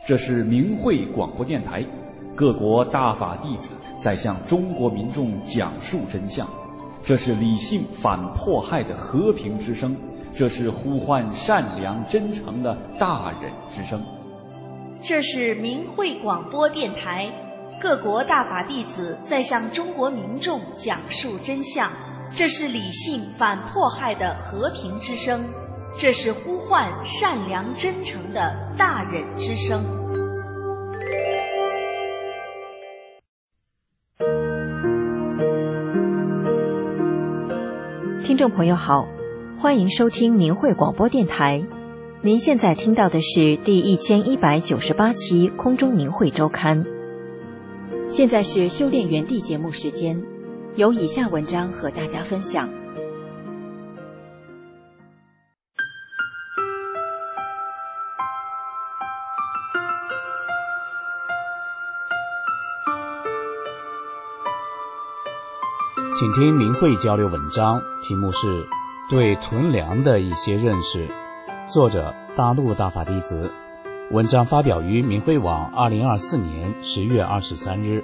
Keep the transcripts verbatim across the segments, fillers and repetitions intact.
这是明慧广播电台，各国大法弟子在向中国民众讲述真相。这是理性反迫害的和平之声，这是呼唤善良真诚的大忍之声。 这是明慧广播电台，各国大法弟子在向中国民众讲述真相。这是理性反迫害的和平之声，这是呼唤善良真诚的大忍之声。 听众朋友好，欢迎收听明慧广播电台。您现在听到的是第一千一百九十八期空中明慧周刊。现在是修炼园地节目时间，有以下文章和大家分享。 请听明慧交流文章，题目是对囤粮的一些认识，作者大陆大法弟子，文章发表于明慧网二零二四年十月二十三日。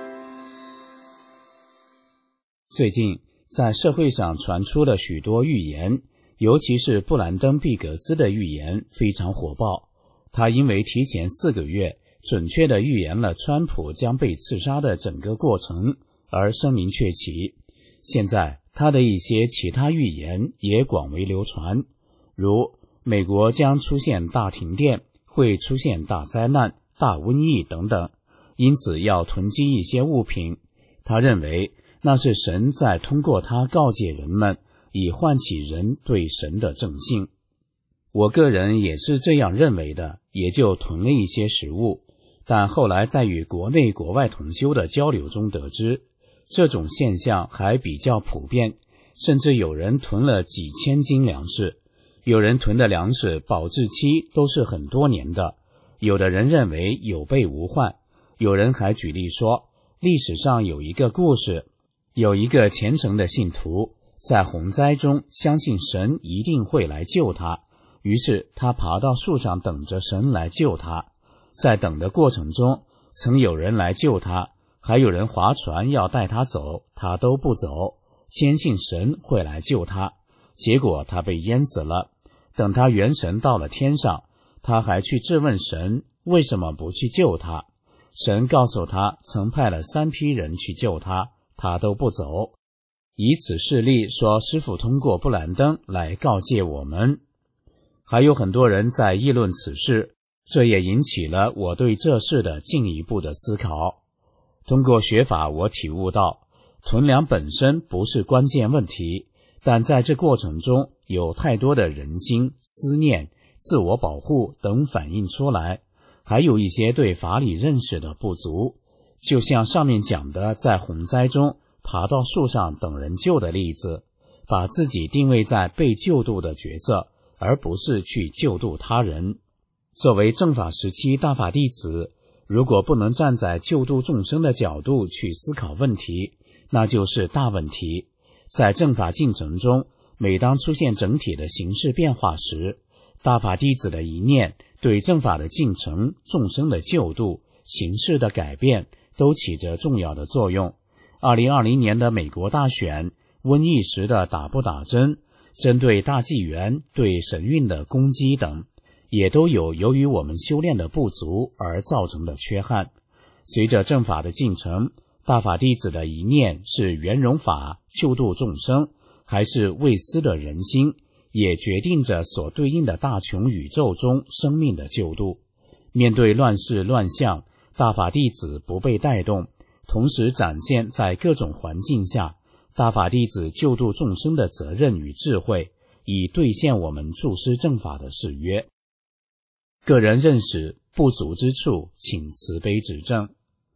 最近在社会上传出了许多预言，尤其是布兰登·毕格斯的预言非常火爆。他因为提前四个月准确地预言了川普将被刺杀的整个过程而声名鹊起。现在他的一些其他预言也广为流传，如美国将出现大停电，会出现大灾难、大瘟疫等等，因此要囤积一些物品。他认为那是神在通过他告诫人们，以唤起人对神的正信。我个人也是这样认为的，也就囤了一些食物，但后来在与国内国外同修的交流中得知，这种现象还比较普遍，甚至有人囤了几千斤粮食，有人囤的粮食保质期都是很多年的，有的人认为有备无患，有人还举例说，历史上有一个故事，有一个虔诚的信徒在洪灾中相信神一定会来救他，于是他爬到树上等着神来救他。在等的过程中，曾有人来救他，还有人划船要带他走，他都不走，坚信神会来救他，结果他被淹死了。等他元神到了天上，他还去质问神为什么不去救他。神告诉他曾派了三批人去救他，他都不走。以此事例说，师父通过布兰登来告诫我们。还有很多人在议论此事，这也引起了我对这事的进一步的思考。通过学法，我体悟到囤粮本身不是关键问题，但在这过程中有太多的人心、思念、自我保护等反映出来，还有一些对法理认识的不足。就像上面讲的，在洪灾中爬到树上等人救的例子，把自己定位在被救度的角色，而不是去救度他人。作为正法时期大法弟子，如果不能站在救度众生的角度去思考问题，那就是大问题。在正法进程中，每当出现整体的形势变化时，大法弟子的一念对正法的进程、众生的救度、形势的改变都起着重要的作用。二零二零年的美国大选、瘟疫时的打不打针、针对大纪元对神韵的攻击等，也都有由于我们修炼的不足而造成的缺憾。随着正法的进程，大法弟子的一念是圆融法救度众生，还是未思的人心，也决定着所对应的大穷宇宙中生命的救度。面对乱世乱象，大法弟子不被带动，同时展现在各种环境下大法弟子救度众生的责任与智慧，以兑现我们注师正法的誓约。个人认识不足之处，请慈悲指正。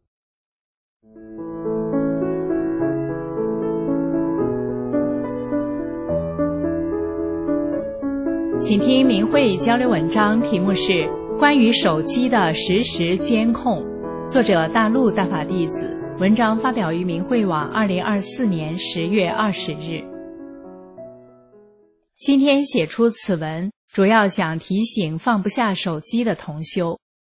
请听明慧交流文章，题目是关于手机的实时监控，作者大陆大法弟子，文章发表于明慧网二零二四年十月二十日。今天写出此文，主要想提醒放不下手机的同修，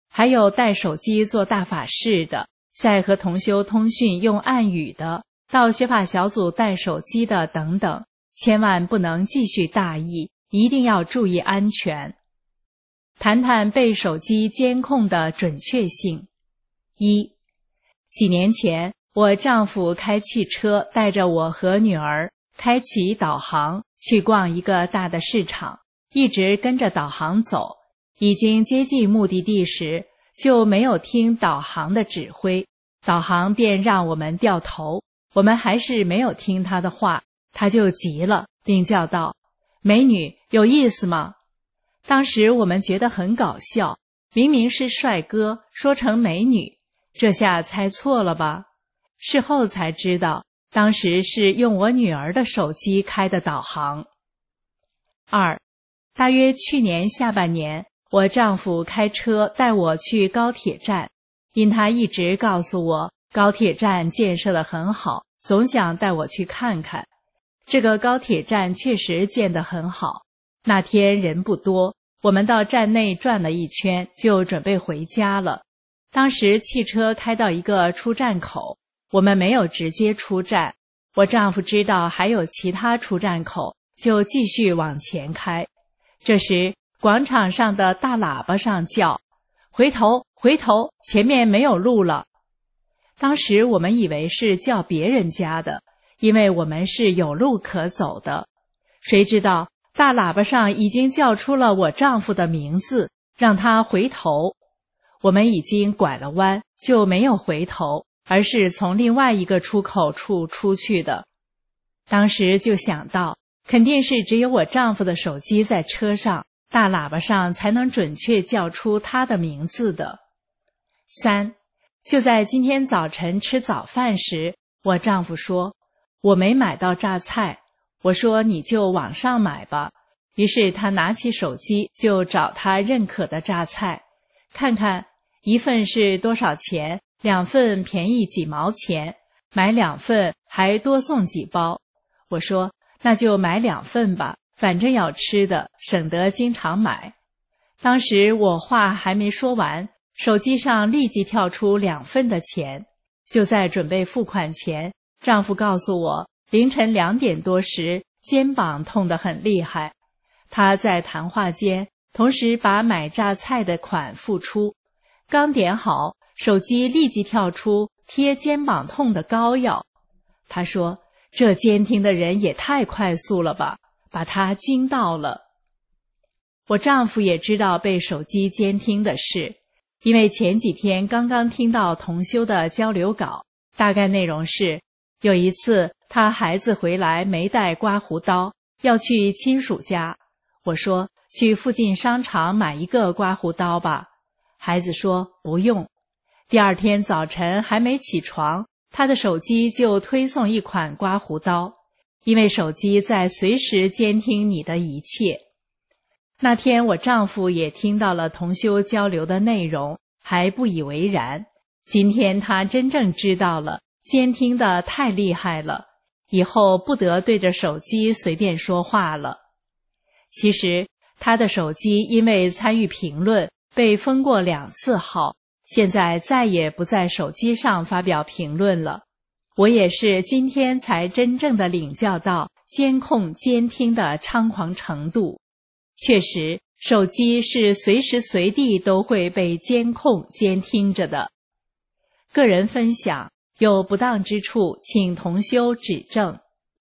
还有带手机做大法事的，在和同修通讯用暗语的，到学法小组带手机的等等，千万不能继续大意，一定要注意安全。谈谈被手机监控的准确性。一，几年前，我丈夫开汽车带着我和女儿开启导航去逛一个大的市场，一直跟着导航走，已经接近目的地时，就没有听导航的指挥，导航便让我们掉头，我们还是没有听他的话，他就急了，并叫道：“美女，有意思吗？”当时我们觉得很搞笑，明明是帅哥，说成美女，这下猜错了吧？事后才知道，当时是用我女儿的手机开的导航。二，大约去年下半年，我丈夫开车带我去高铁站，因他一直告诉我高铁站建设得很好，总想带我去看看。这个高铁站确实建得很好。那天人不多，我们到站内转了一圈，就准备回家了。当时汽车开到一个出站口，我们没有直接出站，我丈夫知道还有其他出站口，就继续往前开。这时广场上的大喇叭上叫：“回头，回头，前面没有路了。”当时我们以为是叫别人家的，因为我们是有路可走的。谁知道大喇叭上已经叫出了我丈夫的名字，让他回头。我们已经拐了弯，就没有回头，而是从另外一个出口处出去的。当时就想到，肯定是只有我丈夫的手机在车上，大喇叭上才能准确叫出他的名字的。三，就在今天早晨吃早饭时，我丈夫说：“我没买到榨菜。”我说：“你就网上买吧。”于是他拿起手机就找他认可的榨菜，看看一份是多少钱，两份便宜几毛钱，买两份还多送几包。我说：“那就买两份吧，反正要吃的，省得经常买。”当时我话还没说完，手机上立即跳出两份的钱。就在准备付款前，丈夫告诉我，凌晨两点多时，肩膀痛得很厉害。他在谈话间，同时把买榨菜的款付出。刚点好，手机立即跳出贴肩膀痛的膏药。他说：“这监听的人也太快速了吧，把他惊到了。”我丈夫也知道被手机监听的事，因为前几天刚刚听到同修的交流稿，大概内容是，有一次他孩子回来没带刮胡刀，要去亲属家。我说：“去附近商场买一个刮胡刀吧。”孩子说：“不用。”第二天早晨还没起床，他的手机就推送一款刮胡刀，因为手机在随时监听你的一切。那天我丈夫也听到了同修交流的内容，还不以为然。今天他真正知道了，监听的太厉害了，以后不得对着手机随便说话了。其实他的手机因为参与评论被封过两次号，现在再也不在手机上发表评论了。我也是今天才真正的领教到监控监听的猖狂程度。确实，手机是随时随地都会被监控监听着的。个人分享，有不当之处，请同修指正。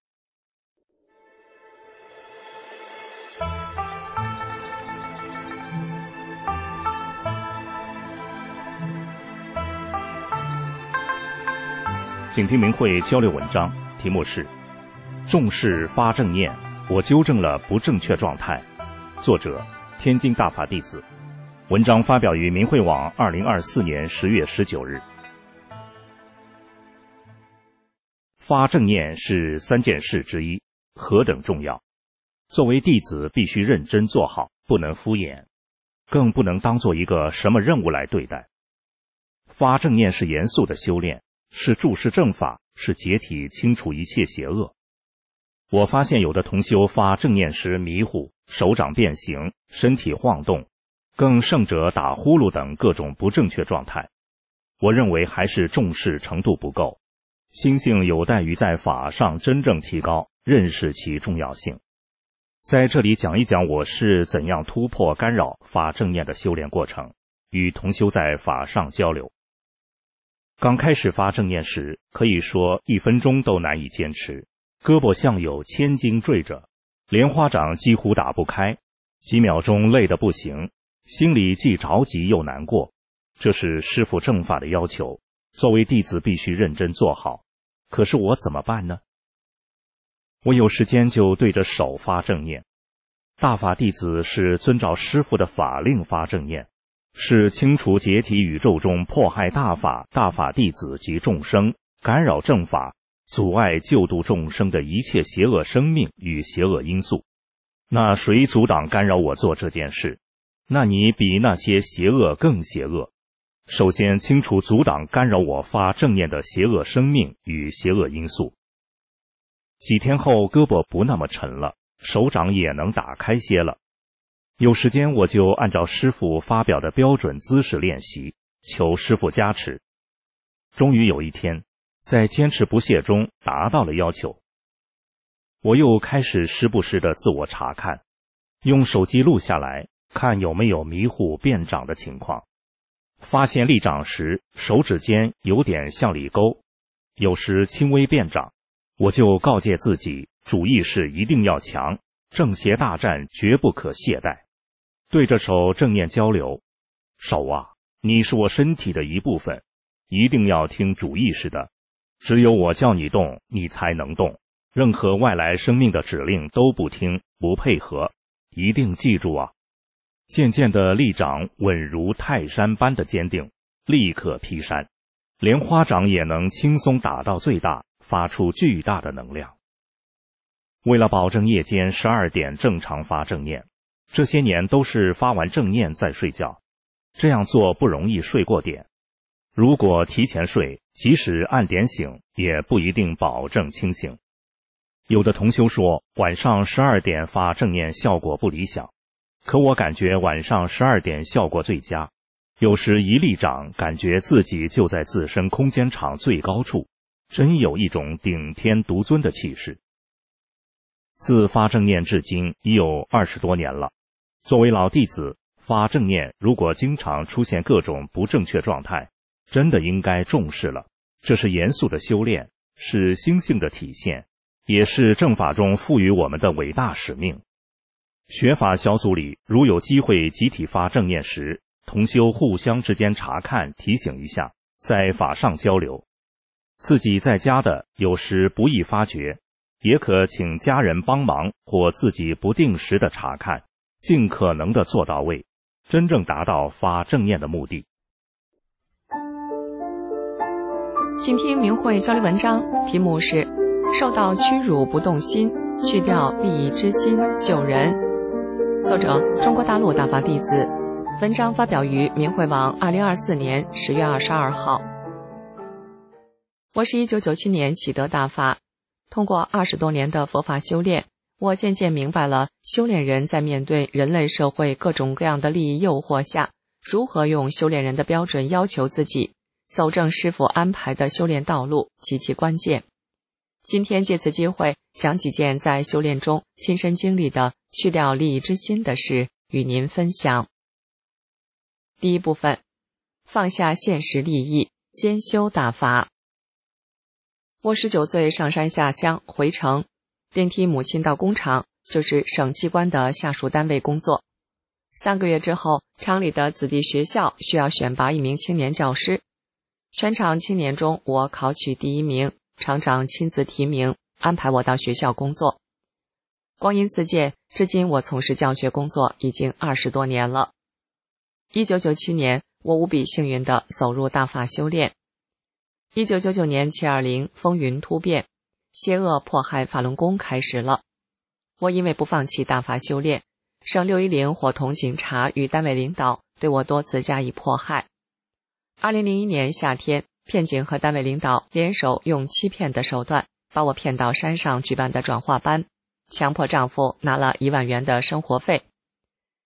请听明慧交流文章，题目是重视发正念，我纠正了不正确状态。作者天津大法弟子。文章发表于明慧网二零二四年十月十九日。发正念是三件事之一，何等重要！作为弟子必须认真做好，不能敷衍，更不能当做一个什么任务来对待。发正念是严肃的修炼，是注释正法，是解体清除一切邪恶。我发现有的同修发正念时迷糊，手掌变形，身体晃动， 更甚者打呼噜等各种不正确状态。我认为还是重视程度不够，心性有待于在法上真正提高，认识其重要性。在这里讲一讲我是怎样突破干扰发正念的修炼过程，与同修在法上交流。刚开始发正念时，可以说一分钟都难以坚持，胳膊像有千斤坠着，莲花掌几乎打不开，几秒钟累得不行，心里既着急又难过。这是师父正法的要求，作为弟子必须认真做好。可是我怎么办呢？我有时间就对着手发正念。大法弟子是遵照师父的法令发正念，是清除解体宇宙中迫害大法、大法弟子及众生，干扰正法，阻碍救度众生的一切邪恶生命与邪恶因素。那谁阻挡干扰我做这件事？那你比那些邪恶更邪恶。首先清除阻挡干扰我发正念的邪恶生命与邪恶因素。几天后胳膊不那么沉了，手掌也能打开些了。有时间我就按照师父发表的标准姿势练习，求师父加持。终于有一天，在坚持不懈中达到了要求。我又开始时不时的自我查看，用手机录下来，看有没有迷糊变掌的情况。发现立掌时手指尖有点向里勾，有时轻微变掌，我就告诫自己主意识一定要强，正邪大战绝不可懈怠。对着手正念交流，手啊，你是我身体的一部分，一定要听主意识的，只有我叫你动，你才能动，任何外来生命的指令都不听，不配合，一定记住啊。渐渐的立掌稳如泰山般的坚定，立刻劈山，莲花掌也能轻松打到最大，发出巨大的能量。为了保证夜间十二点正常发正念，这些年都是发完正念再睡觉，这样做不容易睡过点。如果提前睡，即使按点醒，也不一定保证清醒。有的同修说晚上十二点发正念效果不理想，可我感觉晚上十二点效果最佳。有时一立掌，感觉自己就在自身空间场最高处，真有一种顶天独尊的气势。自发正念至今已有二十多年了。作为老弟子，发正念如果经常出现各种不正确状态，真的应该重视了。这是严肃的修炼，是心性的体现，也是正法中赋予我们的伟大使命。学法小组里如有机会集体发正念时，同修互相之间查看提醒一下，在法上交流。自己在家的有时不易发觉，也可请家人帮忙或自己不定时的查看，尽可能的做到位，真正达到发正念的目的。 请听明慧交流文章，题目是受到屈辱不动心，去掉利益之心救人。作者中国大陆大法弟子，文章发表于明慧网二零二四年十月二十二号。我是一九九七年喜得大法，通过二十多年的佛法修炼，我渐渐明白了修炼人在面对人类社会各种各样的利益诱惑下，如何用修炼人的标准要求自己，走正师父安排的修炼道路极其关键。今天借此机会讲几件在修炼中亲身经历的去掉利益之心的事与您分享。第一部分，放下现实利益，兼修大法。我十九岁上山下乡回城，电梯母亲到工厂，就是省机关的下属单位工作。三个月之后，厂里的子弟学校需要选拔一名青年教师，全场青年中我考取第一名，厂长亲自提名，安排我到学校工作。光阴似箭，至今我从事教学工作已经二十多年了。一九九七年，我无比幸运地走入大法修炼。一九九九年七二零风云突变，邪恶迫害法轮功开始了。我因为不放弃大法修炼，省六一零伙同警察与单位领导对我多次加以迫害。二零零一年夏天，骗警和单位领导联手用欺骗的手段把我骗到山上举办的转化班，强迫丈夫拿了一万元的生活费。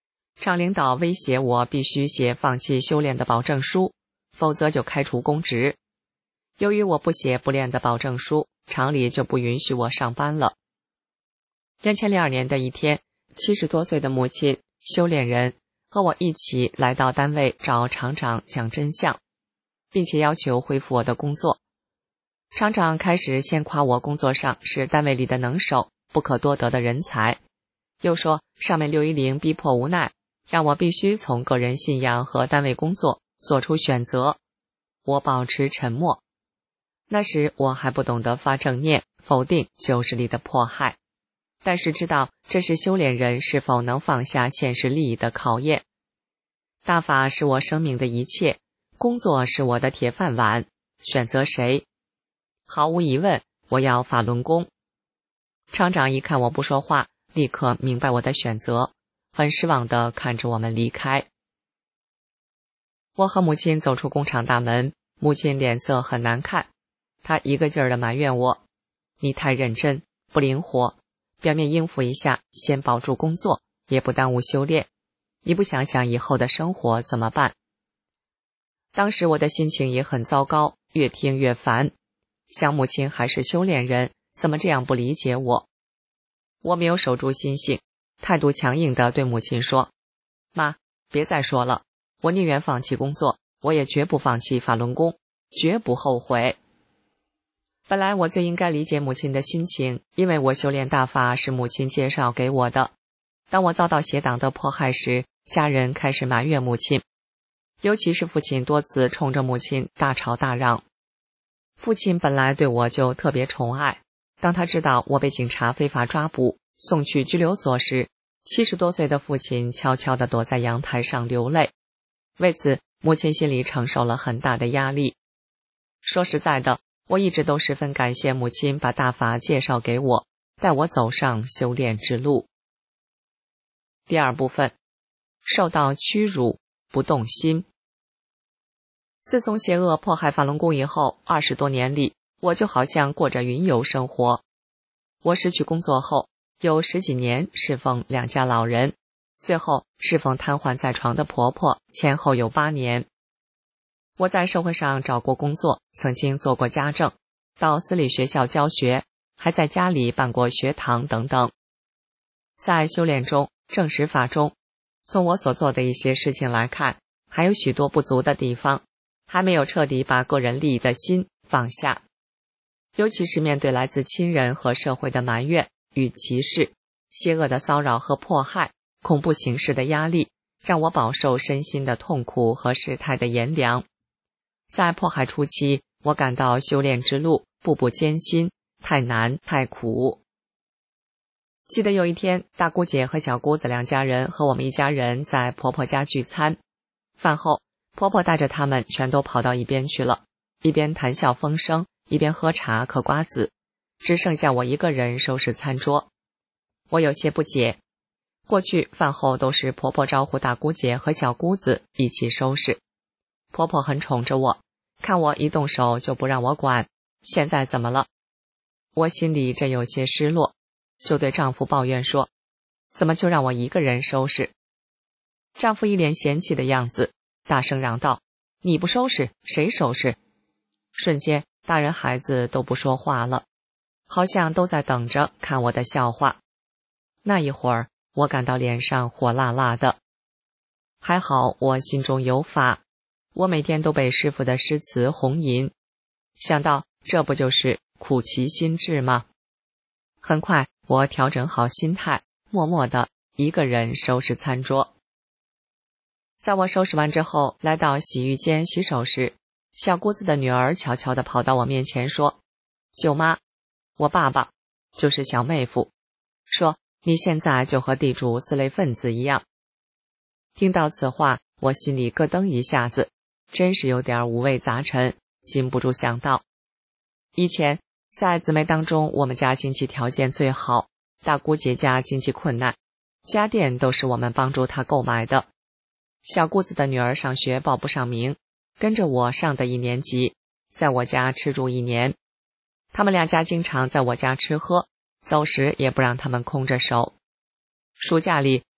厂领导威胁我必须写放弃修炼的保证书，否则就开除公职。由于我不写不练的保证书，厂里就不允许我上班了。两千零二年的一天，七十多岁的母亲修炼人和我一起来到单位找厂长讲真相，并且要求恢复我的工作。厂长开始先夸我工作上是单位里的能手，不可多得的人才，又说上面六一零逼迫无奈，让我必须从个人信仰和单位工作做出选择。我保持沉默。那时我还不懂得发正念，否定旧势力的迫害，但是知道这是修炼人是否能放下现实利益的考验。大法是我生命的一切，工作是我的铁饭碗，选择谁？毫无疑问，我要法轮功。厂长一看我不说话，立刻明白我的选择，很失望地看着我们离开。我和母亲走出工厂大门，母亲脸色很难看，她一个劲儿地埋怨我：你太认真，不灵活，表面应付一下，先保住工作，也不耽误修炼，你不想想以后的生活怎么办？当时我的心情也很糟糕，越听越烦，想母亲还是修炼人，怎么这样不理解我？我没有守住心性，态度强硬地对母亲说：妈，别再说了，我宁愿放弃工作，我也绝不放弃法轮功，绝不后悔。本来我最应该理解母亲的心情，因为我修炼大法是母亲介绍给我的。当我遭到邪党的迫害时，家人开始埋怨母亲，尤其是父亲多次冲着母亲大吵大嚷。父亲本来对我就特别宠爱，当他知道我被警察非法抓捕，送去拘留所时，七十多岁的父亲悄悄地躲在阳台上流泪。为此，母亲心里承受了很大的压力。说实在的，我一直都十分感谢母亲把大法介绍给我，带我走上修炼之路。第二部分，受到屈辱，不动心。自从邪恶迫害法轮功以后，二十多年里，我就好像过着云游生活。我失去工作后，有十几年侍奉两家老人，最后侍奉瘫痪在床的婆婆，前后有八年。我在社会上找过工作，曾经做过家政，到私立学校教学，还在家里办过学堂等等。在修炼中，正实法中，从我所做的一些事情来看，还有许多不足的地方，还没有彻底把个人利益的心放下。尤其是面对来自亲人和社会的埋怨与歧视，邪恶的骚扰和迫害，恐怖形势的压力，让我饱受身心的痛苦和世态的炎凉。在迫害初期，我感到修炼之路步步艰辛，太难太苦。记得有一天，大姑姐和小姑子两家人和我们一家人在婆婆家聚餐，饭后婆婆带着他们全都跑到一边去了，一边谈笑风生，一边喝茶嗑瓜子，只剩下我一个人收拾餐桌。我有些不解，过去饭后都是婆婆招呼大姑姐和小姑子一起收拾，婆婆很宠着我，看我一动手就不让我管，现在怎么了？我心里真有些失落，就对丈夫抱怨说：怎么就让我一个人收拾？丈夫一脸嫌弃的样子，大声嚷道：你不收拾，谁收拾？瞬间，大人孩子都不说话了，好像都在等着看我的笑话。那一会儿，我感到脸上火辣辣的。还好我心中有法，我每天都被师父的诗词红吟，想到这不就是苦其心志吗？很快我调整好心态，默默地一个人收拾餐桌。在我收拾完之后，来到洗浴间洗手时，小姑子的女儿悄悄地跑到我面前说：舅妈，我爸爸就是小妹夫，说你现在就和地主四类分子一样。听到此话，我心里咯噔一下子，真是有点五味杂陈，禁不住想到，以前在姊妹当中，我们家经济条件最好，大姑姐家经济困难，家电都是我们帮助她购买的。小姑子的女儿上学报不上名，跟着我上的一年级，在我家吃住一年。他们两家经常在我家吃喝，走时也不让他们空着手。暑假里，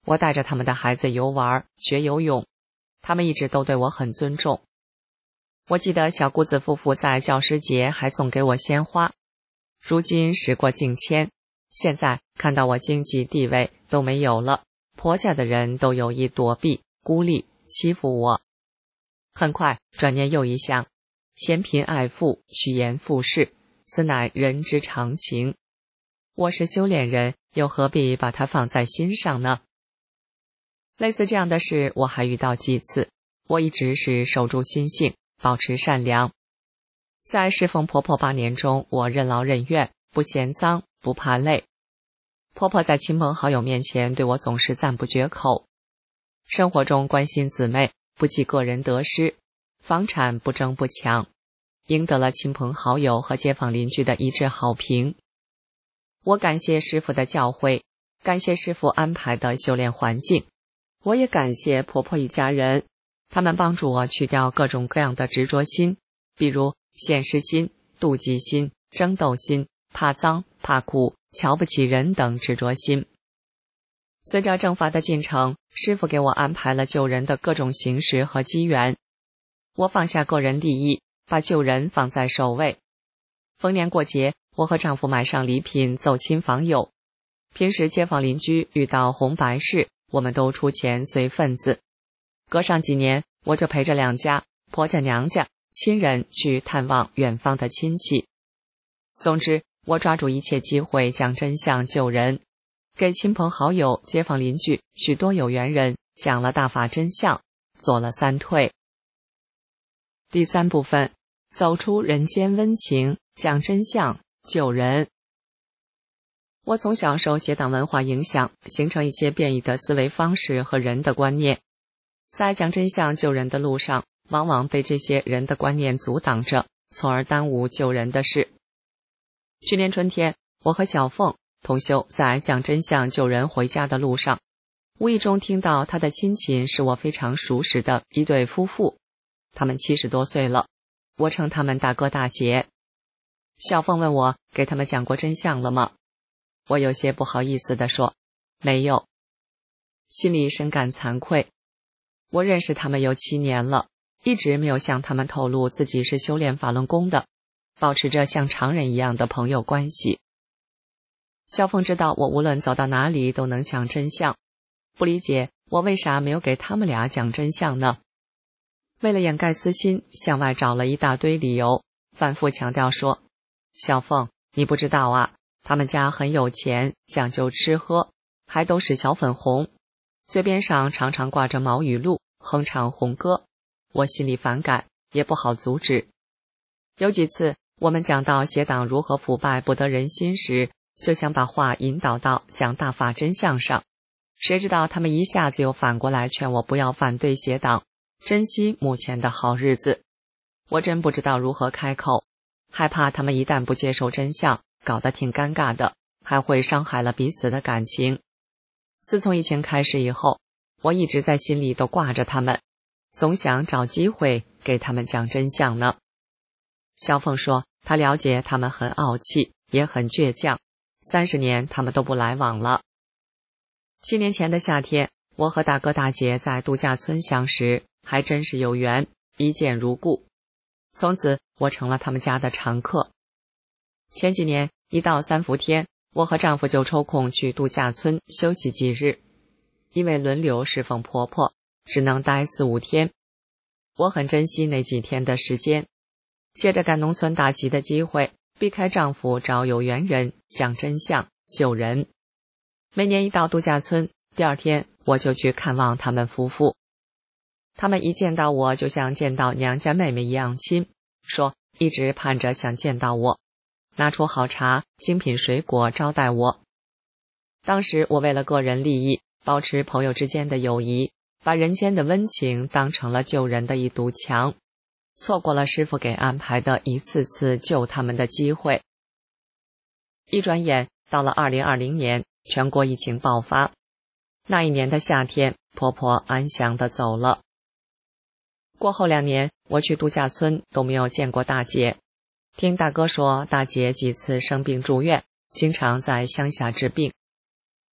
我带着他们的孩子游玩、学游泳，他们一直都对我很尊重。我记得小姑子夫妇在教师节还送给我鲜花。如今时过境迁，现在看到我经济地位都没有了，婆家的人都有意躲避、孤立、欺负我。很快转念又一想，嫌贫爱富，趋炎附势，此乃人之常情。我是修炼人，又何必把它放在心上呢？类似这样的事我还遇到几次，我一直是守住心性，保持善良。在侍奉婆婆八年中，我任劳任怨，不嫌脏，不怕累。婆婆在亲朋好友面前对我总是赞不绝口。生活中关心姊妹，不计个人得失，房产不争不抢，赢得了亲朋好友和街坊邻居的一致好评。我感谢师父的教诲，感谢师父安排的修炼环境，我也感谢婆婆一家人，他们帮助我去掉各种各样的执着心，比如现实心、妒忌心、争斗心、怕脏、怕苦、瞧不起人等执着心。随着正法的进程，师父给我安排了救人的各种形式和机缘。我放下个人利益，把救人放在首位。逢年过节，我和丈夫买上礼品走亲访友。平时街坊邻居遇到红白事，我们都出钱随份子。隔上几年，我就陪着两家婆家娘家亲人去探望远方的亲戚。总之，我抓住一切机会讲真相救人，给亲朋好友、街坊邻居许多有缘人讲了大法真相，做了三退。第三部分，走出人间温情，讲真相救人。我从小受邪党文化影响，形成一些变异的思维方式和人的观念，在讲真相救人的路上，往往被这些人的观念阻挡着，从而耽误救人的事。去年春天，我和小凤同修在讲真相救人回家的路上，无意中听到他的亲戚是我非常熟识的一对夫妇，他们七十多岁了，我称他们大哥大姐。小凤问我给他们讲过真相了吗？我有些不好意思地说，没有。心里深感惭愧，我认识他们有七年了，一直没有向他们透露自己是修炼法轮功的，保持着像常人一样的朋友关系。小凤知道我无论走到哪里都能讲真相，不理解我为啥没有给他们俩讲真相呢？为了掩盖私心，向外找了一大堆理由，反复强调说，小凤，你不知道啊，他们家很有钱，讲究吃喝，还都是小粉红，嘴边上常常挂着毛语录，哼唱红歌，我心里反感，也不好阻止。有几次我们讲到邪党如何腐败不得人心时，就想把话引导到讲大法真相上，谁知道他们一下子又反过来劝我不要反对邪党，珍惜目前的好日子。我真不知道如何开口，害怕他们一旦不接受真相，搞得挺尴尬的，还会伤害了彼此的感情。自从疫情开始以后，我一直在心里都挂着他们，总想找机会给他们讲真相呢。小凤说，她了解他们很傲气，也很倔强，三十年他们都不来往了。七年前的夏天，我和大哥大姐在度假村相识，还真是有缘，一见如故。从此我成了他们家的常客。前几年一到三伏天，我和丈夫就抽空去度假村休息几日，因为轮流侍奉婆婆，只能待四五天。我很珍惜那几天的时间，借着赶农村大集的机会，避开丈夫找有缘人，讲真相救人。每年一到度假村，第二天我就去看望他们夫妇。他们一见到我就像见到娘家妹妹一样亲，说一直盼着想见到我，拿出好茶、精品水果招待我。当时我为了个人利益，保持朋友之间的友谊，把人间的温情当成了救人的一堵墙，错过了师父给安排的一次次救他们的机会。一转眼到了二零二零年，全国疫情爆发。那一年的夏天，婆婆安详地走了。过后两年，我去度假村都没有见过大姐。听大哥说，大姐几次生病住院，经常在乡下治病。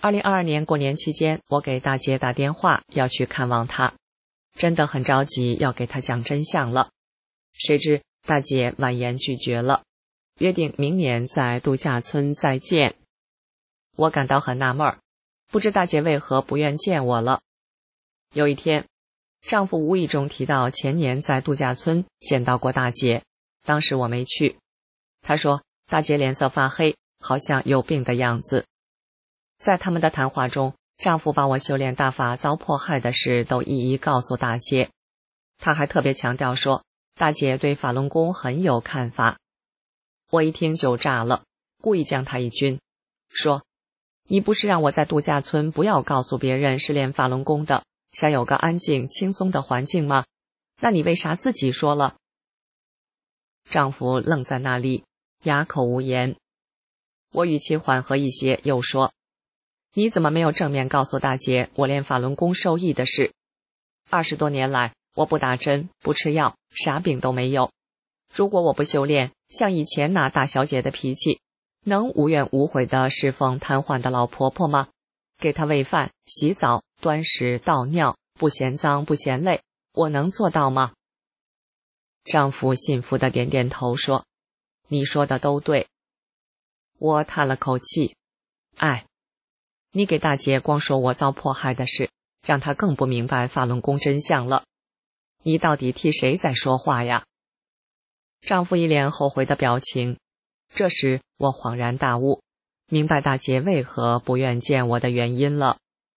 二零二二年过年期间，我给大姐打电话要去看望她，真的很着急要给她讲真相了。谁知大姐婉言拒绝了，约定明年在度假村再见。我感到很纳闷，不知大姐为何不愿见我了。有一天，丈夫无意中提到前年在度假村见到过大姐，当时我没去。他说大姐脸色发黑，好像有病的样子。在他们的谈话中，丈夫把我修炼大法遭迫害的事都一一告诉大姐。他还特别强调说，大姐对法轮功很有看法。我一听就炸了，故意将他一军，说：你不是让我在度假村不要告诉别人是练法轮功的，想有个安静轻松的环境吗？那你为啥自己说了？丈夫愣在那里，哑口无言。我语气缓和一些，又说：你怎么没有正面告诉大姐我练法轮功受益的事？二十多年来，我不打针，不吃药，啥病都没有。如果我不修炼，像以前那大小姐的脾气，能无怨无悔地侍奉瘫痪的老婆婆吗？给她喂饭、洗澡、端屎、倒尿，不嫌脏不嫌累，我能做到吗？丈夫信服地点点头说：你说的都对。我叹了口气，哎，你给大姐光说我遭迫害的事，让她更不明白法轮功真相了。你到底替谁在说话呀？丈夫一脸后悔的表情。这时我恍然大悟，明白大姐为何不愿见我的原因了。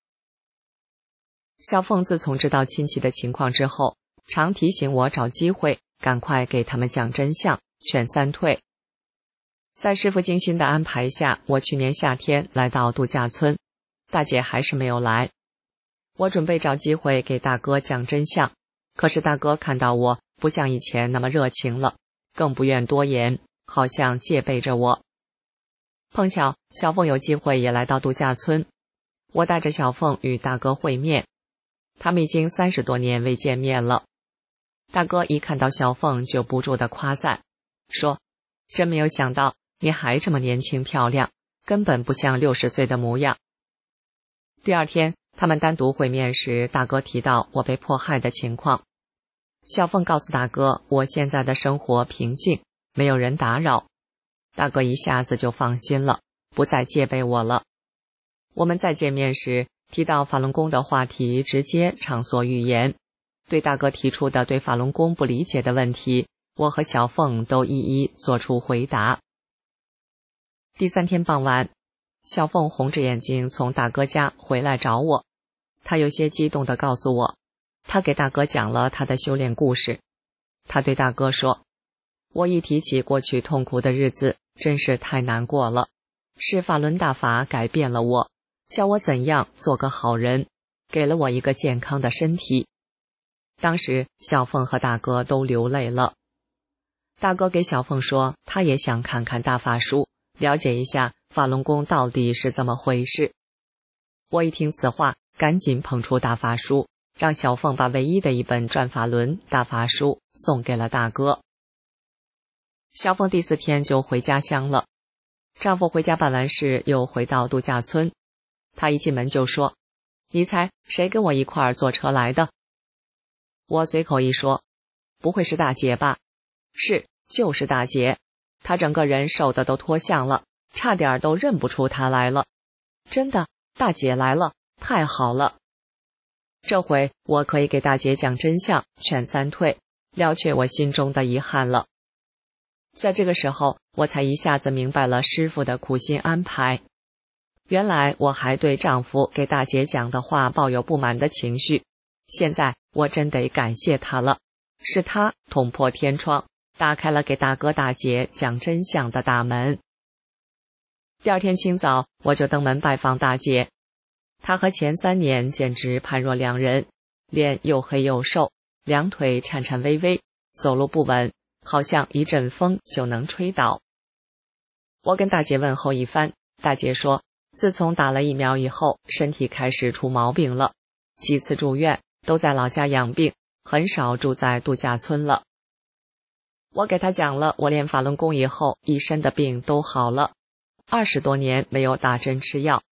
小凤自从知道亲戚的情况之后，常提醒我找机会赶快给他们讲真相，劝三退。在师父精心的安排下，我去年夏天来到度假村，大姐还是没有来。我准备找机会给大哥讲真相，可是大哥看到我不像以前那么热情了，更不愿多言，好像戒备着我。碰巧小凤有机会也来到度假村，我带着小凤与大哥会面。他们已经三十多年未见面了。大哥一看到小凤就不住地夸赞，说：真没有想到你还这么年轻漂亮，根本不像六十岁的模样。第二天他们单独会面时，大哥提到我被迫害的情况。小凤告诉大哥，我现在的生活平静，没有人打扰。大哥一下子就放心了，不再戒备我了。我们再见面时，提到法轮功的话题，直接畅所欲言。对大哥提出的对法轮功不理解的问题，我和小凤都一一做出回答。第三天傍晚，小凤红着眼睛从大哥家回来找我，她有些激动地告诉我，她给大哥讲了她的修炼故事。她对大哥说：我一提起过去痛苦的日子，真是太难过了，是法轮大法改变了我，教我怎样做个好人，给了我一个健康的身体。当时小凤和大哥都流泪了。大哥给小凤说，他也想看看大法书，了解一下法轮功到底是怎么回事。我一听此话，赶紧捧出大法书，让小凤把唯一的一本转法轮大法书送给了大哥。小凤第四天就回家乡了。丈夫回家办完事又回到度假村，他一进门就说：你猜谁跟我一块儿坐车来的？我随口一说：不会是大姐吧？是，就是大姐，她整个人瘦的都脱相了，差点都认不出她来了。真的，大姐来了，太好了。这回我可以给大姐讲真相，劝三退，了却我心中的遗憾了。在这个时候，我才一下子明白了师父的苦心安排。原来我还对丈夫给大姐讲的话抱有不满的情绪，现在我真得感谢他了，是他捅破天窗，打开了给大哥大姐讲真相的大门。第二天清早，我就登门拜访大姐。她和前三年简直判若两人，脸又黑又瘦，两腿颤颤巍巍，走路不稳，好像一阵风就能吹倒。我跟大姐问候一番，大姐说自从打了疫苗以后，身体开始出毛病了，几次住院，都在老家养病，很少住在度假村了。我给她讲了我练法轮功以后一身的病都好了，二十多年没有打针吃药，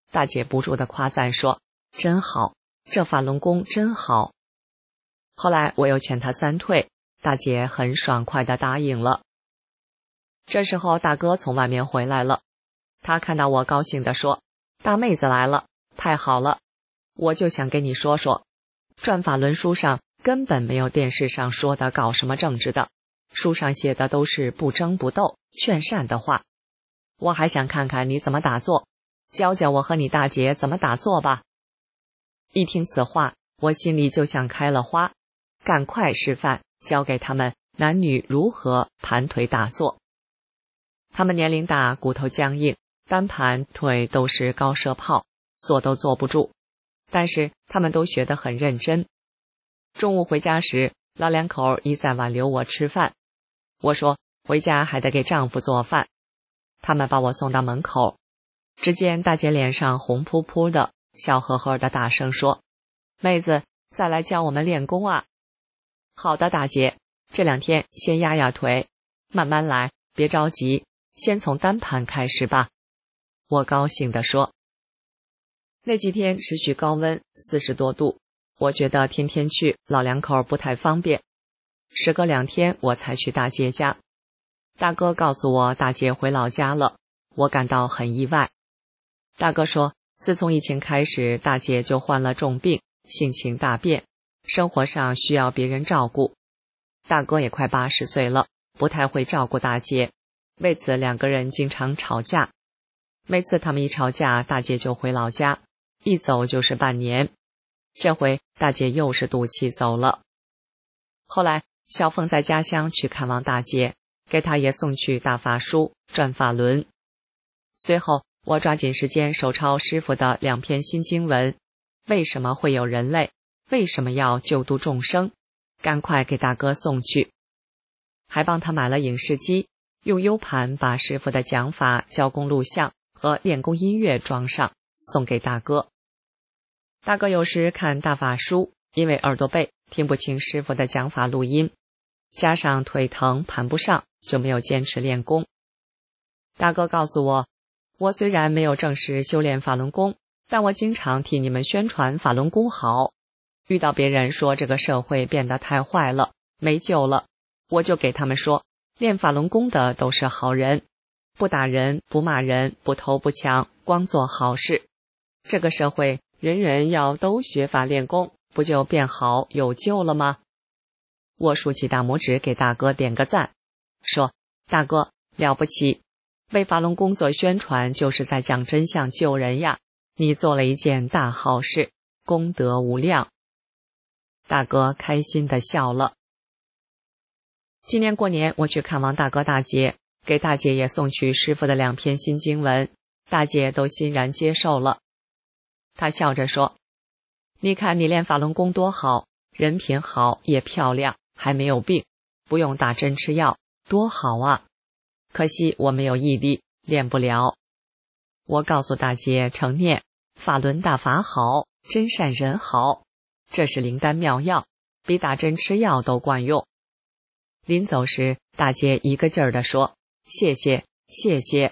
大姐不住地夸赞说：“真好，这法轮功真好。”后来我又劝她三退，大姐很爽快地答应了。这时候大哥从外面回来了，他看到我高兴地说：“大妹子来了，太好了！我就想跟你说说，转法轮书上根本没有电视上说的搞什么政治的，书上写的都是不争不斗、劝善的话。我还想看看你怎么打坐，教教我和你大姐怎么打坐吧。”一听此话，我心里就像开了花，赶快示范教给他们男女如何盘腿打坐。他们年龄大，骨头僵硬，单盘腿都是高射炮，坐都坐不住，但是他们都学得很认真。中午回家时，老两口一再挽留我吃饭，我说回家还得给丈夫做饭。他们把我送到门口，只见大姐脸上红扑扑的，笑呵呵的大声说：“妹子，再来教我们练功啊！”“好的，大姐，这两天先压压腿，慢慢来，别着急，先从单盘开始吧。”我高兴地说。那几天持续高温，四十多度，我觉得天天去老两口不太方便，时隔两天我才去大姐家。大哥告诉我大姐回老家了，我感到很意外。大哥说，自从疫情开始，大姐就患了重病，性情大变，生活上需要别人照顾。大哥也快八十岁了，不太会照顾大姐，为此两个人经常吵架。每次他们一吵架，大姐就回老家，一走就是半年。这回大姐又是赌气走了。后来小凤在家乡去看望大姐，给她也送去大法书、转法轮。随后我抓紧时间手抄师父的两篇新经文，为什么会有人类？为什么要救度众生？赶快给大哥送去。还帮他买了影视机，用 U 盘把师父的讲法、教功录像和练功音乐装上，送给大哥。大哥有时看大法书，因为耳朵背，听不清师父的讲法录音，加上腿疼盘不上，就没有坚持练功。大哥告诉我，我虽然没有正式修炼法轮功，但我经常替你们宣传法轮功好。遇到别人说这个社会变得太坏了，没救了，我就给他们说，练法轮功的都是好人，不打人，不骂人，不偷不抢，光做好事。这个社会人人要都学法练功，不就变好有救了吗？我竖起大拇指给大哥点个赞，说，大哥了不起，为法轮功做宣传就是在讲真相救人呀，你做了一件大好事，功德无量。大哥开心地笑了。今年过年我去看望大哥大姐，给大姐也送去师父的两篇新经文，大姐都欣然接受了。她笑着说，你看你练法轮功多好，人品好也漂亮，还没有病，不用打针吃药，多好啊！可惜我没有毅力，练不了。我告诉大姐成念，法轮大法好，真善人好，这是灵丹妙药，比打针吃药都管用。临走时，大姐一个劲儿地说，谢谢谢谢。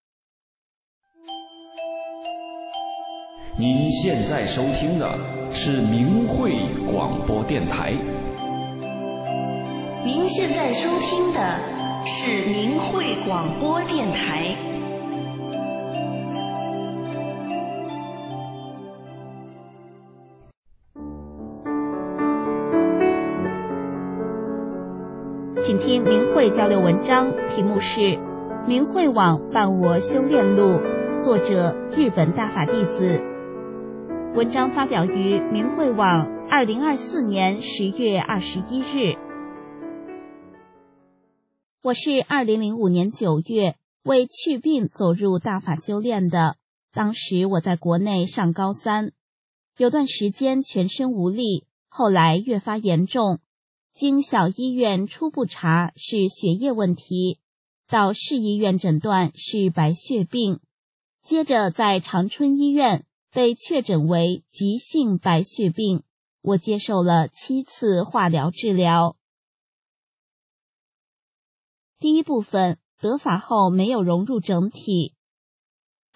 您现在收听的是明慧广播电台。 您现在收听的是明慧广播电台。 请听明慧交流文章，题目是《明慧网伴我修炼录》，作者日本大法弟子。文章发表于明慧网二零二四年十月二十一日。我是二零零五年九月为祛病走入大法修炼的，当时我在国内上高三，有段时间全身无力，后来越发严重，经小医院初步查是血液问题，到市医院诊断是白血病，接着在长春医院被确诊为急性白血病，我接受了七次化疗治疗。第一部分，得法后没有融入整体。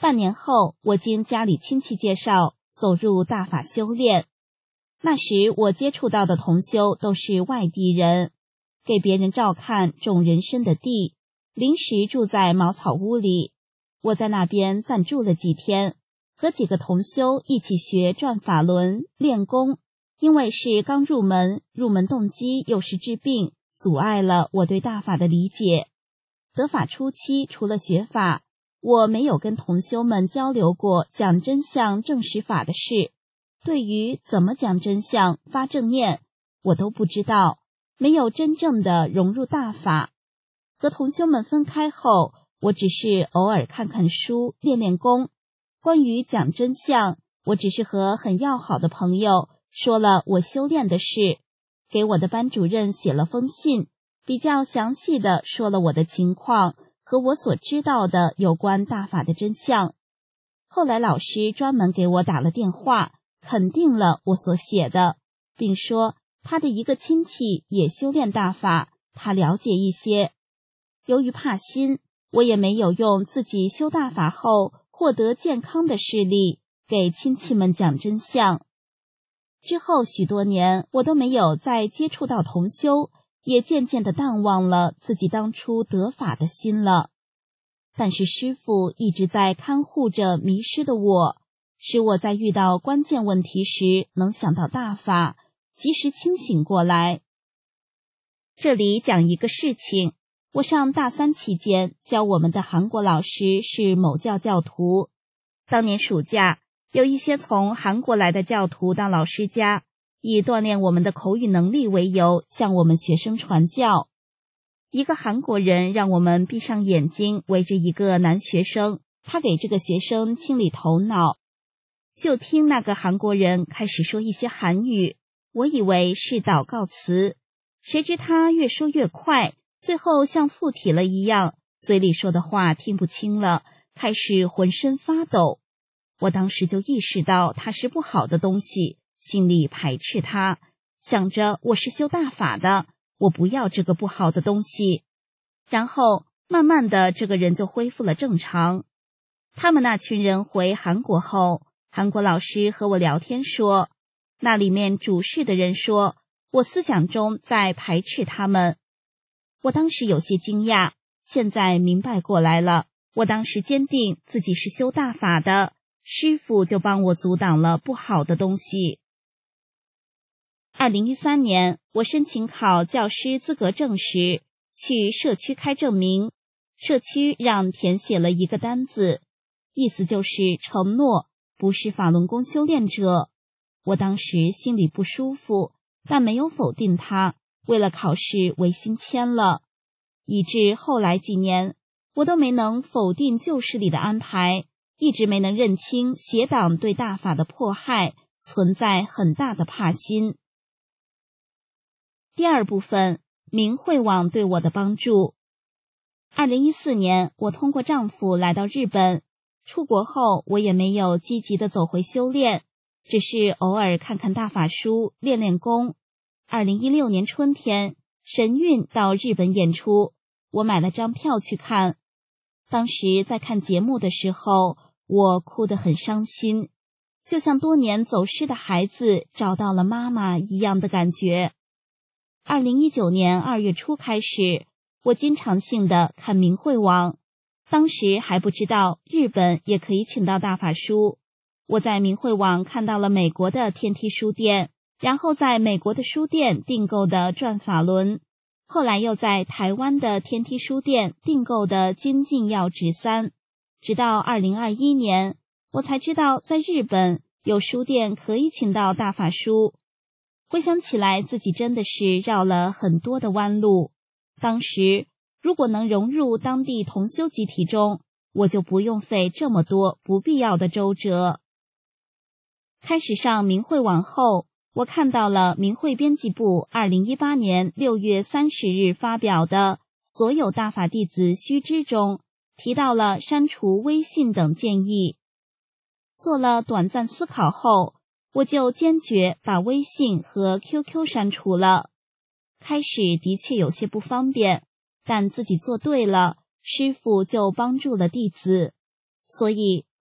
半年后，我经家里亲戚介绍走入大法修炼。那时我接触到的同修都是外地人，给别人照看种人参的地，临时住在茅草屋里。我在那边暂住了几天，和几个同修一起学转法轮练功。因为是刚入门，入门动机又是治病，阻碍了我对大法的理解。得法初期，除了学法，我没有跟同修们交流过讲真相证实法的事。对于怎么讲真相发正念，我都不知道，没有真正的融入大法。和同修们分开后，我只是偶尔看看书，练练功。关于讲真相，我只是和很要好的朋友说了我修炼的事，给我的班主任写了封信，比较详细的说了我的情况和我所知道的有关大法的真相。后来老师专门给我打了电话，肯定了我所写的，并说他的一个亲戚也修炼大法，他了解一些。由于怕心，我也没有用自己修大法后获得健康的事例给亲戚们讲真相。之后许多年，我都没有再接触到同修，也渐渐地淡忘了自己当初得法的心了。但是师父一直在看护着迷失的我，使我在遇到关键问题时能想到大法，及时清醒过来。这里讲一个事情，我上大三期间，教我们的韩国老师是某教教徒。当年暑假，有一些从韩国来的教徒到老师家，以锻炼我们的口语能力为由，向我们学生传教。一个韩国人让我们闭上眼睛，围着一个男学生，他给这个学生清理头脑。就听那个韩国人开始说一些韩语，我以为是祷告词，谁知他越说越快，最后像附体了一样，嘴里说的话听不清了，开始浑身发抖。我当时就意识到它是不好的东西，心里排斥它，想着我是修大法的，我不要这个不好的东西。然后慢慢的这个人就恢复了正常。他们那群人回韩国后，韩国老师和我聊天说，那里面主事的人说我思想中在排斥他们。我当时有些惊讶，现在明白过来了，我当时坚定自己是修大法的，师父就帮我阻挡了不好的东西。二零一三年，我申请考教师资格证时，去社区开证明，社区让填写了一个单子，意思就是承诺不是法轮功修炼者。我当时心里不舒服，但没有否定它，为了考试违心签了，以致后来几年我都没能否定旧事里的安排，一直没能认清邪党对大法的迫害，存在很大的怕心。第二部分，明慧网对我的帮助。二零一四年，我通过丈夫来到日本，出国后我也没有积极的走回修炼，只是偶尔看看大法书，练练功。二零一六年春天，神韵到日本演出，我买了张票去看。当时在看节目的时候，我哭得很伤心，就像多年走失的孩子找到了妈妈一样的感觉。二零一九年二月初开始，我经常性的看明慧网，当时还不知道日本也可以请到大法书。我在明慧网看到了美国的天梯书店，然后在美国的书店订购的转法轮，后来又在台湾的天梯书店订购的精进药指三。直到二零二一年，我才知道在日本有书店可以请到大法书。回想起来，自己真的是绕了很多的弯路。当时如果能融入当地同修集体中，我就不用费这么多不必要的周折。开始上明慧网后，我看到了明慧编辑部二零一八年六月三十日发表的所有大法弟子须知中，提到了删除微信等建议。做了短暂思考后，我就坚决把微信和 Q Q 删除了。开始的确有些不方便，但自己做对了，师父就帮助了弟子。所以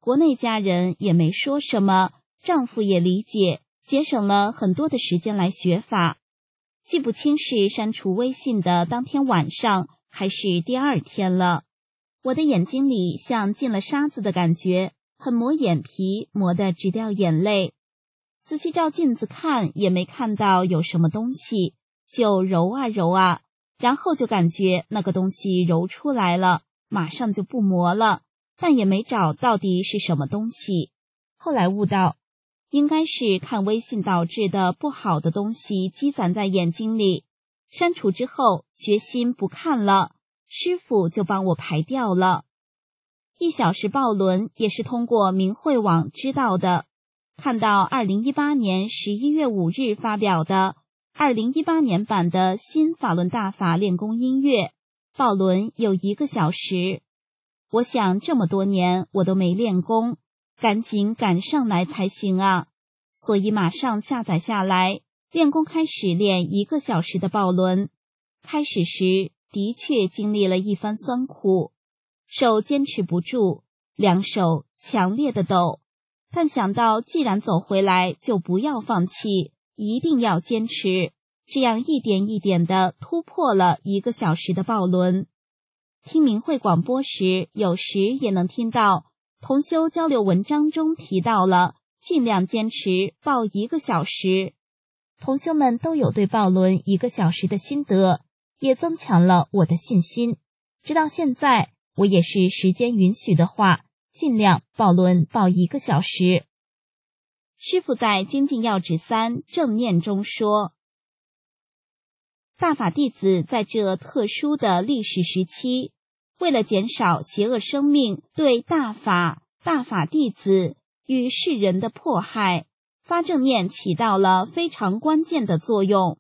国内家人也没说什么，丈夫也理解，节省了很多的时间来学法。记不清是删除微信的当天晚上还是第二天了，我的眼睛里像进了沙子的感觉，很磨眼皮，磨得直掉眼泪。仔细照镜子看也没看到有什么东西，就揉啊揉啊，然后就感觉那个东西揉出来了，马上就不磨了，但也没找到底是什么东西。后来悟到，应该是看微信导致的不好的东西积攒在眼睛里，删除之后决心不看了，师父就帮我排掉了。一小时报轮也是通过明慧网知道的，看到二零一八年十一月五日发表的二零一八年版的新法轮大法练功音乐，报轮有一个小时。我想这么多年我都没练功，赶紧赶上来才行啊，所以马上下载下来，练功开始练一个小时的报轮。开始时的确经历了一番酸苦，手坚持不住，两手强烈的抖，但想到既然走回来就不要放弃，一定要坚持，这样一点一点地突破了一个小时的报轮。听明慧广播时，有时也能听到同修交流文章中提到了尽量坚持报一个小时。同修们都有对报轮一个小时的心得，也增强了我的信心。直到现在，我也是时间允许的话，尽量报轮报一个小时。师父在精进要旨三正念中说，大法弟子在这特殊的历史时期，为了减少邪恶生命对大法、大法弟子与世人的迫害，发正念起到了非常关键的作用。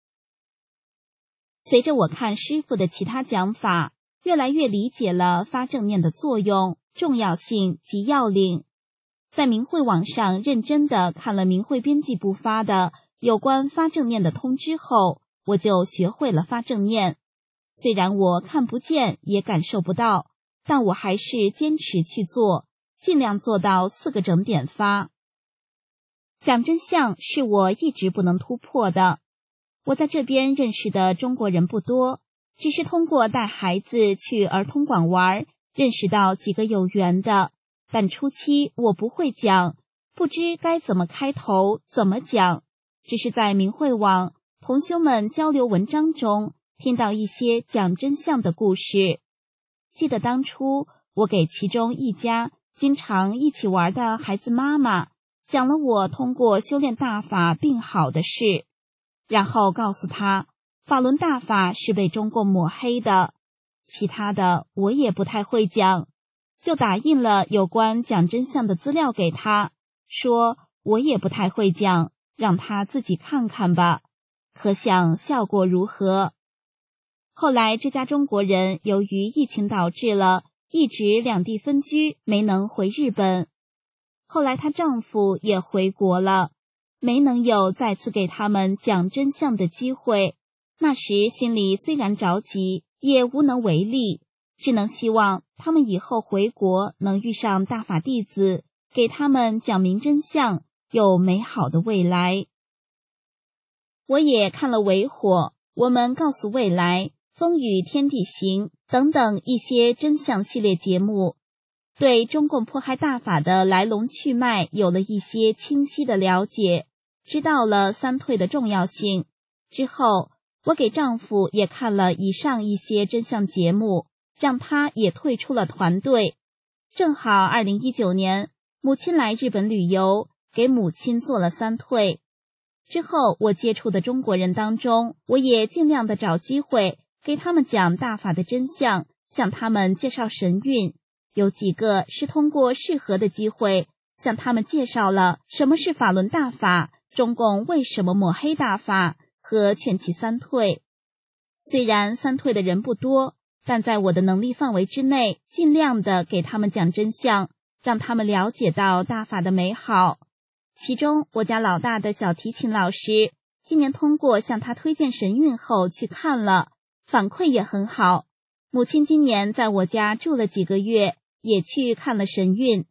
随着我看师父的其他讲法，越来越理解了发正念的作用、重要性及要领。在明慧网上认真地看了明慧编辑部发的有关发正念的通知后，我就学会了发正念。虽然我看不见也感受不到，但我还是坚持去做，尽量做到四个整点发。讲真相是我一直不能突破的。我在这边认识的中国人不多，只是通过带孩子去儿童馆玩，认识到几个有缘的，但初期我不会讲，不知该怎么开头，怎么讲，只是在明慧网同修们交流文章中听到一些讲真相的故事。记得当初我给其中一家经常一起玩的孩子妈妈讲了我通过修炼大法病好的事，然后告诉他法轮大法是被中共抹黑的，其他的我也不太会讲，就打印了有关讲真相的资料给他，说我也不太会讲，让他自己看看吧，可想效果如何。后来这家中国人由于疫情导致了一直两地分居，没能回日本。后来她丈夫也回国了，没能有再次给他们讲真相的机会。那时心里虽然着急，也无能为力，只能希望他们以后回国能遇上大法弟子，给他们讲明真相，有美好的未来。我也看了维火、我们告诉未来、风雨天地行等等一些真相系列节目，对中共迫害大法的来龙去脉有了一些清晰的了解，知道了三退的重要性。之后我给丈夫也看了以上一些真相节目，让他也退出了团队。正好二零一九年母亲来日本旅游，给母亲做了三退。之后我接触的中国人当中，我也尽量的找机会给他们讲大法的真相，向他们介绍神韵。有几个是通过适合的机会向他们介绍了什么是法轮大法，中共为什么抹黑大法和劝其三退。虽然三退的人不多，但在我的能力范围之内，尽量的给他们讲真相，让他们了解到大法的美好。其中我家老大的小提琴老师今年通过向他推荐神韵后去看了，反馈也很好。母亲今年在我家住了几个月，也去看了神韵，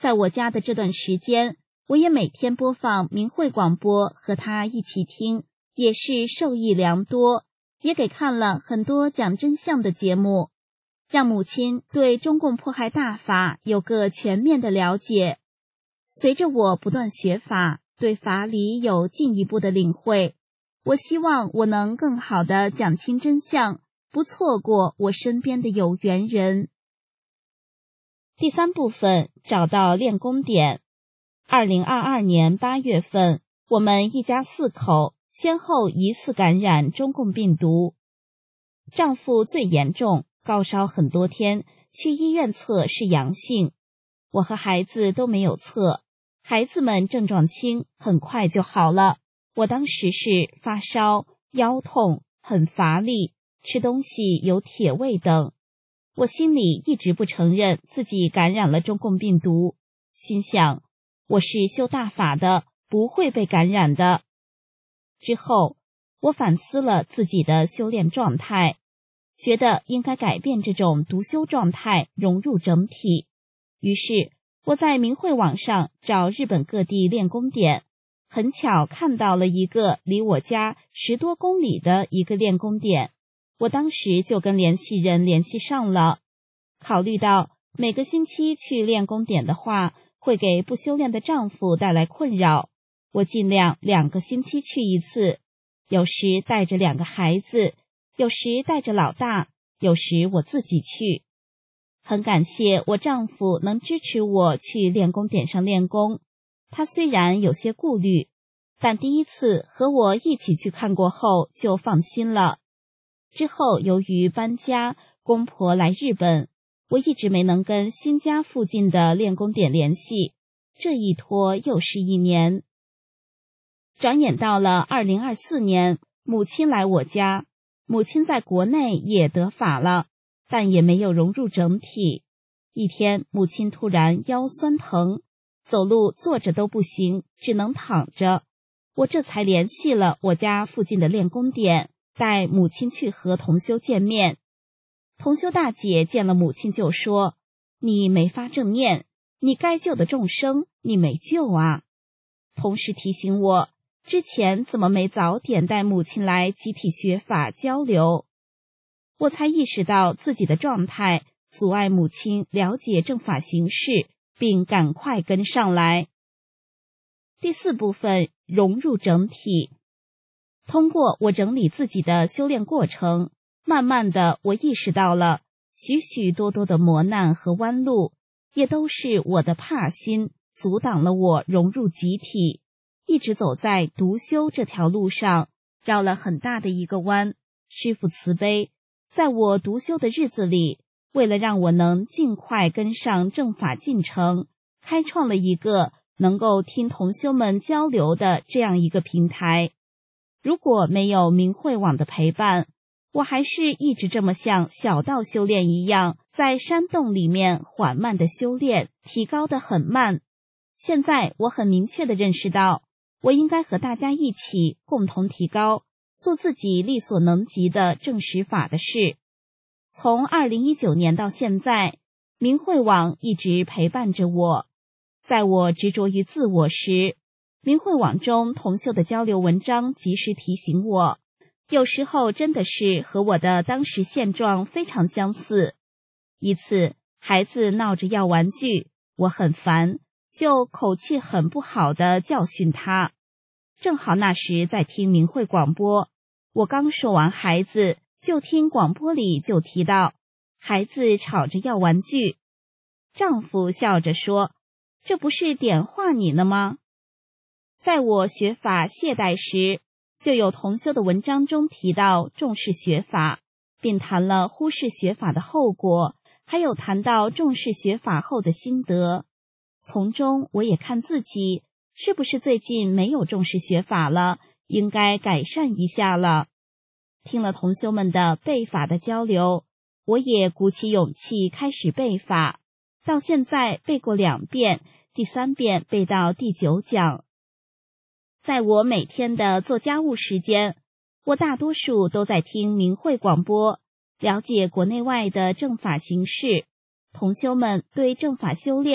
在我家的这段时间，我也每天播放明慧广播和他一起听，也是受益良多，也给看了很多讲真相的节目，让母亲对中共迫害大法有个全面的了解。随着我不断学法，对法理有进一步的领会，我希望我能更好地讲清真相，不错过我身边的有缘人。第三部分，找到练功点。二零二二年八月份，我们一家四口先后疑似感染中共病毒。丈夫最严重，高烧很多天，去医院测是阳性。我和孩子都没有测，孩子们症状轻，很快就好了。我当时是发烧、腰痛、很乏力，吃东西有铁味等。我心里一直不承认自己感染了中共病毒，心想我是修大法的，不会被感染的。之后，我反思了自己的修炼状态，觉得应该改变这种独修状态，融入整体。于是，我在明慧网上找日本各地练功点，很巧看到了一个离我家十多公里的一个练功点，我当时就跟联系人联系上了。考虑到每个星期去练功点的话，会给不修炼的丈夫带来困扰，我尽量两个星期去一次，有时带着两个孩子，有时带着老大，有时我自己去。很感谢我丈夫能支持我去练功点上练功，他虽然有些顾虑，但第一次和我一起去看过后就放心了。之后由于搬家，公婆来日本，我一直没能跟新家附近的练功点联系，这一拖又是一年。转眼到了二零二四年，母亲来我家，母亲在国内也得法了，但也没有融入整体。一天，母亲突然腰酸疼，走路坐着都不行，只能躺着。我这才联系了我家附近的练功点，带母亲去和同修见面。同修大姐见了母亲就说：“你没发正念，你该救的众生你没救啊。”同时提醒我，之前怎么没早点带母亲来集体学法交流。我才意识到自己的状态阻碍母亲了解正法形式，并赶快跟上来。第四部分，融入整体。通过我整理自己的修炼过程，慢慢的我意识到了许许多多的磨难和弯路，也都是我的怕心阻挡了我融入集体，一直走在独修这条路上，绕了很大的一个弯。师父慈悲，在我独修的日子里，为了让我能尽快跟上正法进程，开创了一个能够听同修们交流的这样一个平台。如果没有明慧网的陪伴，我还是一直这么像小道修炼一样，在山洞里面缓慢的修炼，提高得很慢。现在我很明确地认识到，我应该和大家一起共同提高，做自己力所能及的正实法的事。从二零一九年到现在，明慧网一直陪伴着我。在我执着于自我时，明慧网中同修的交流文章及时提醒我，有时候真的是和我的当时现状非常相似。一次，孩子闹着要玩具，我很烦，就口气很不好地教训他。正好那时在听明慧广播，我刚说完孩子，就听广播里就提到孩子吵着要玩具。丈夫笑着说：“这不是点化你呢吗？”在我学法懈怠时，就有同修的文章中提到重视学法，并谈了忽视学法的后果，还有谈到重视学法后的心得。从中我也看自己是不是最近没有重视学法了，应该改善一下了。听了同修们的背法的交流，我也鼓起勇气开始背法，到现在背过两遍，第三遍背到第九讲。在我每天的做家务时间，我大多数都在听明慧广播，了解国内外的正法形势，同修们对正法修炼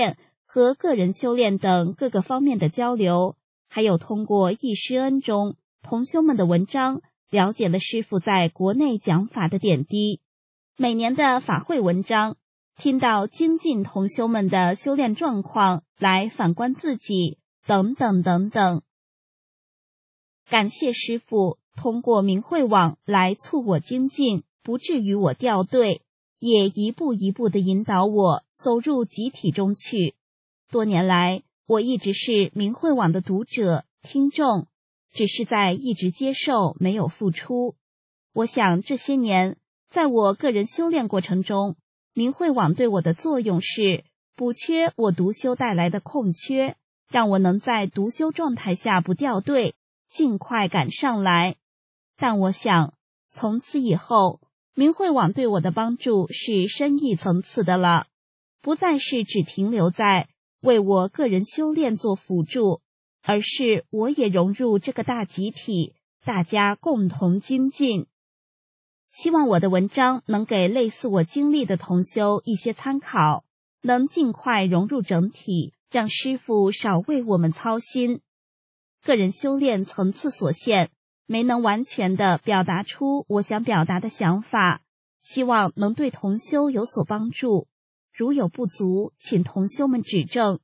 和个人修炼等各个方面的交流，还有通过易师恩中同修们的文章，了解了师父在国内讲法的点滴。每年的法会文章，听到精进同修们的修炼状况，来反观自己，等等等等。感谢师父通过明慧网来促我精进，不至于我掉队，也一步一步地引导我走入集体中去。多年来，我一直是明慧网的读者、听众，只是在一直接受，没有付出。我想这些年，在我个人修炼过程中，明慧网对我的作用是补缺我读修带来的空缺，让我能在读修状态下不掉队，尽快赶上来。但我想，从此以后，明慧网对我的帮助是深一层次的了，不再是只停留在为我个人修炼做辅助，而是我也融入这个大集体，大家共同精进。希望我的文章能给类似我经历的同修一些参考，能尽快融入整体，让师父少为我们操心。个人修炼层次所限，没能完全地表达出我想表达的想法，希望能对同修有所帮助。如有不足，请同修们指正。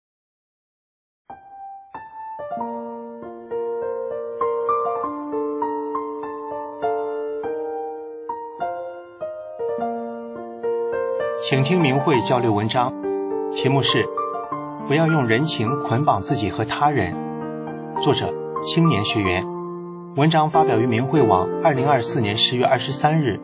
请听明慧交流文章，题目是不要用人情捆绑自己和他人，作者青年学员，文章发表于明慧网二零二四年十月二十三日。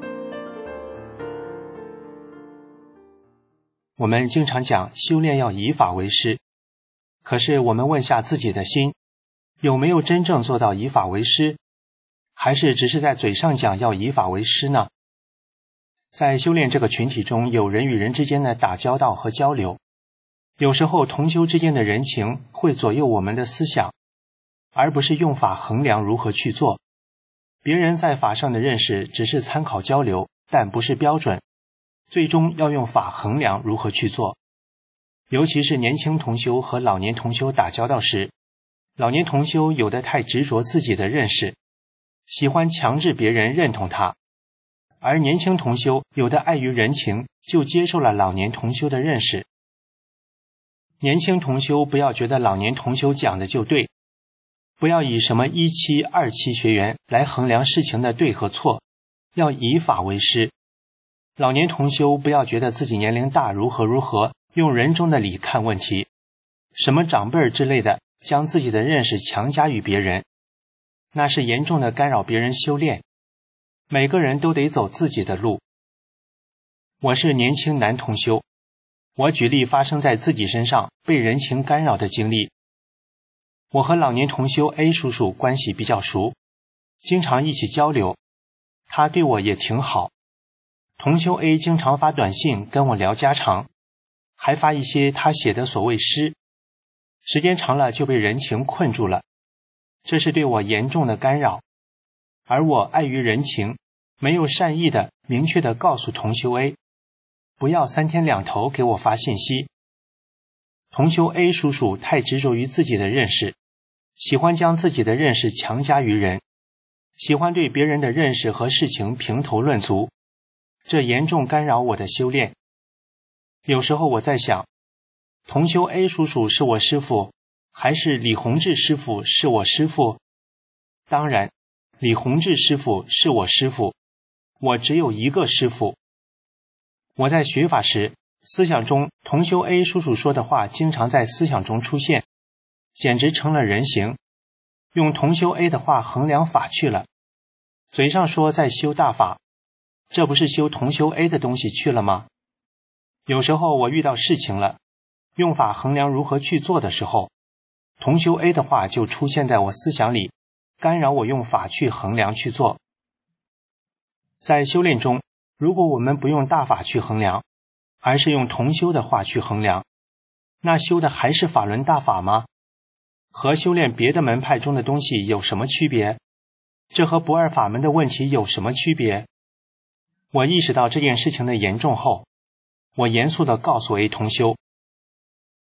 我们经常讲修炼要以法为师，可是我们问下自己的心，有没有真正做到以法为师，还是只是在嘴上讲要以法为师呢？在修炼这个群体中，有人与人之间的打交道和交流，有时候同修之间的人情会左右我们的思想，而不是用法衡量如何去做。别人在法上的认识只是参考交流，但不是标准，最终要用法衡量如何去做。尤其是年轻同修和老年同修打交道时，老年同修有的太执着自己的认识，喜欢强制别人认同他，而年轻同修有的碍于人情，就接受了老年同修的认识。年轻同修不要觉得老年同修讲的就对，不要以什么一期、二期学员来衡量事情的对和错，要以法为师。老年同修不要觉得自己年龄大如何如何，用人中的理看问题，什么长辈儿之类的，将自己的认识强加于别人，那是严重的干扰别人修炼。每个人都得走自己的路。我是年轻男同修，我举例发生在自己身上被人情干扰的经历。我和老年同修 A 叔叔关系比较熟，经常一起交流，他对我也挺好。同修 A 经常发短信跟我聊家常，还发一些他写的所谓诗，时间长了就被人情困住了，这是对我严重的干扰。而我碍于人情，没有善意的明确的告诉同修 A， 不要三天两头给我发信息。同修 A 叔叔太执着于自己的认识，喜欢将自己的认识强加于人，喜欢对别人的认识和事情评头论足，这严重干扰我的修炼。有时候我在想，同修 A 叔叔是我师父，还是李洪志师父是我师父？当然李洪志师父是我师父，我只有一个师父。我在学法时，思想中同修 A 叔叔说的话经常在思想中出现，简直成了人形，用同修 A 的话衡量法去了。嘴上说在修大法，这不是修同修 A 的东西去了吗？有时候我遇到事情了，用法衡量如何去做的时候，同修 A 的话就出现在我思想里，干扰我用法去衡量去做。在修炼中，如果我们不用大法去衡量，而是用同修的话去衡量，那修的还是法轮大法吗？和修炼别的门派中的东西有什么区别？这和不二法门的问题有什么区别？我意识到这件事情的严重后，我严肃地告诉 A 同修，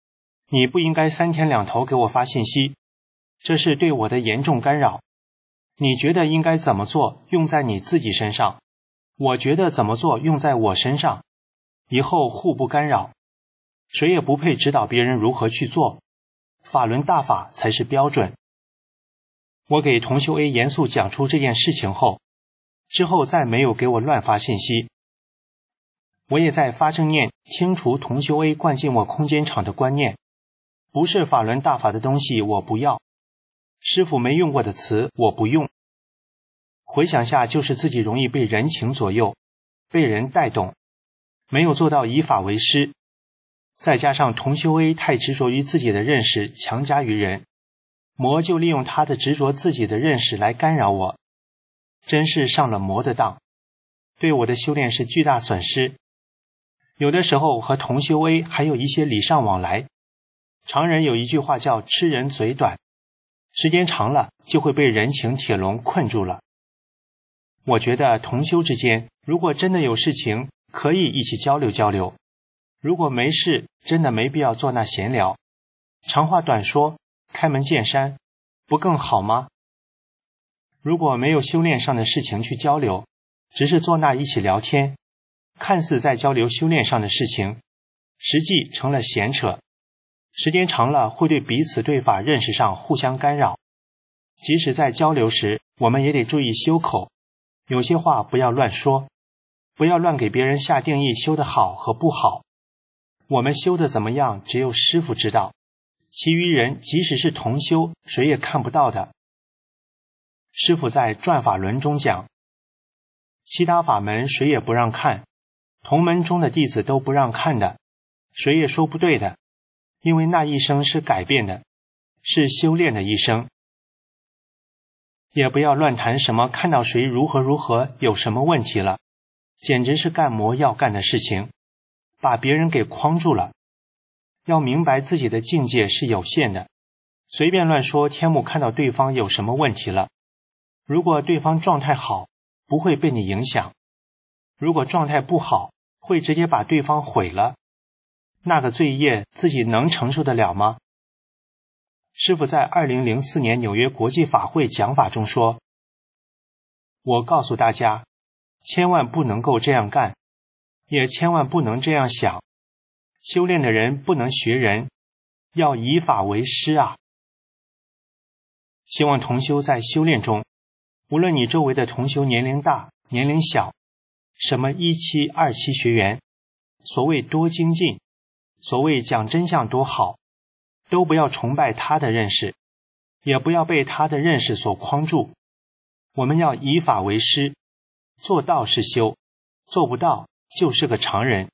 你不应该三天两头给我发信息，这是对我的严重干扰。你觉得应该怎么做，用在你自己身上，我觉得怎么做，用在我身上，以后互不干扰，谁也不配指导别人如何去做，法轮大法才是标准。我给同修 A 严肃讲出这件事情后，之后再没有给我乱发信息。我也在发正念清除同修 A 灌进我空间场的观念，不是法轮大法的东西我不要，师父没用过的词我不用。回想下，就是自己容易被人情左右，被人带动，没有做到以法为师，再加上同修 A 太执着于自己的认识，强加于人，魔就利用他的执着自己的认识来干扰我，真是上了魔的当，对我的修炼是巨大损失。有的时候和同修 A 还有一些礼尚往来，常人有一句话叫吃人嘴短，时间长了就会被人情铁笼困住了。我觉得同修之间，如果真的有事情，可以一起交流交流，如果没事，真的没必要做那闲聊，长话短说，开门见山，不更好吗？如果没有修炼上的事情去交流，只是坐那一起聊天，看似在交流修炼上的事情，实际成了闲扯，时间长了会对彼此对法认识上互相干扰。即使在交流时，我们也得注意修口，有些话不要乱说，不要乱给别人下定义修得好和不好。我们修得怎么样，只有师父知道，其余人即使是同修，谁也看不到的。师父在转法轮中讲，其他法门谁也不让看，同门中的弟子都不让看的，谁也说不对的，因为那一生是改变的，是修炼的一生。也不要乱谈什么看到谁如何如何有什么问题了，简直是干魔要干的事情，把别人给框住了。要明白自己的境界是有限的，随便乱说天目看到对方有什么问题了，如果对方状态好，不会被你影响，如果状态不好，会直接把对方毁了，那个罪业自己能承受得了吗？师父在二零零四年纽约国际法会讲法中说，我告诉大家，千万不能够这样干，也千万不能这样想，修炼的人不能学人，要以法为师啊。希望同修在修炼中，无论你周围的同修年龄大年龄小，什么一期二期学员，所谓多精进，所谓讲真相多好，都不要崇拜他的认识，也不要被他的认识所框住。我们要以法为师，做到是修，做不到就是个常人。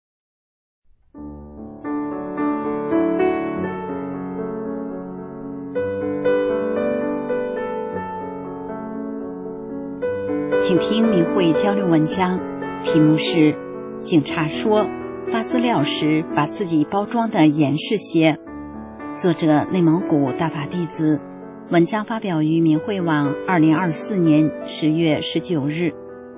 请听明慧交流文章，题目是警察说发资料时把自己包装的严实些，作者内蒙古大法弟子，文章发表于明慧网二零二四年十月十九日。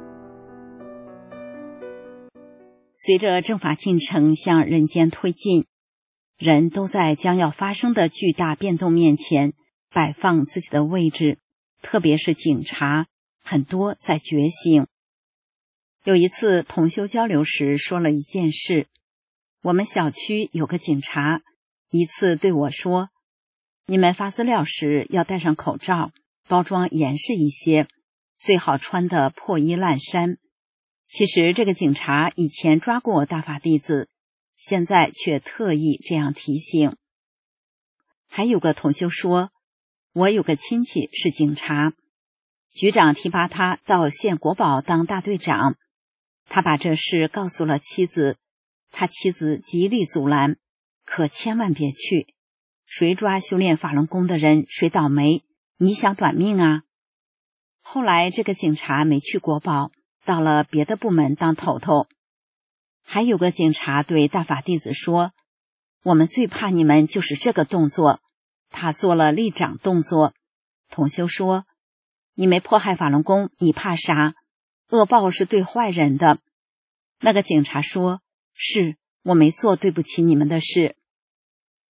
随着正法进程向人间推进，人都在将要发生的巨大变动面前摆放自己的位置，特别是警察，很多在觉醒。有一次同修交流时说了一件事，我们小区有个警察一次对我说，你们发资料时要戴上口罩，包装严实一些，最好穿的破衣烂衫。其实这个警察以前抓过大法弟子，现在却特意这样提醒。还有个同修说，我有个亲戚是警察，局长提拔他到县国保当大队长，他把这事告诉了妻子，他妻子极力阻拦，可千万别去，谁抓修炼法轮功的人谁倒霉，你想短命啊。后来这个警察没去国保，到了别的部门当头头。还有个警察对大法弟子说，我们最怕你们就是这个动作，他做了立掌动作。同修说，你没迫害法轮功，你怕啥？恶报是对坏人的。那个警察说，是，我没做对不起你们的事。